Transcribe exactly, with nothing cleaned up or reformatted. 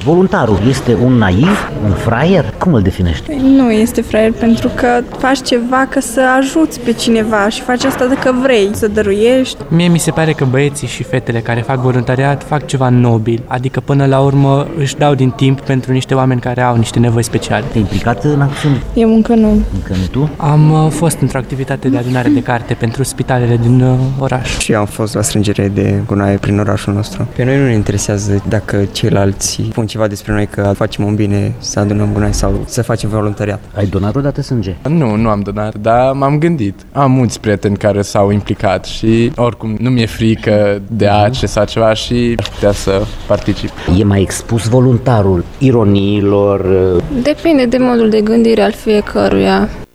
Voluntarul este un naiv, un fraier? Cum îl definești? Nu este fraier, pentru că faci ceva ca să ajuți pe cineva și faci asta dacă vrei, să dăruiești. Mie mi se pare că băieții și fetele care fac voluntariat fac ceva nobil, adică până la urmă își dau din timp pentru niște oameni care au niște nevoi speciale. Te-ai implicat în acțiuni? Eu încă nu. Încă nu tu? Am uh, fost într-o activitate de adunare de carte pentru spitalele din uh, oraș. Și eu am fost la strângere de gunoaie prin orașul nostru. Pe noi nu ne interesează dacă ceilalți spun ceva despre noi că facem un bine să adunăm gunoaie sau să facem voluntariat. Ai donat odată sânge? Nu, nu am donat, dar m-am gândit. Am mulți prieteni care s-au implicat și oricum nu mi-e frică de ace sau ceva și aș putea să particip. E mai expus voluntarul ironiilor? Depinde de modul de gândire al fiecăruia.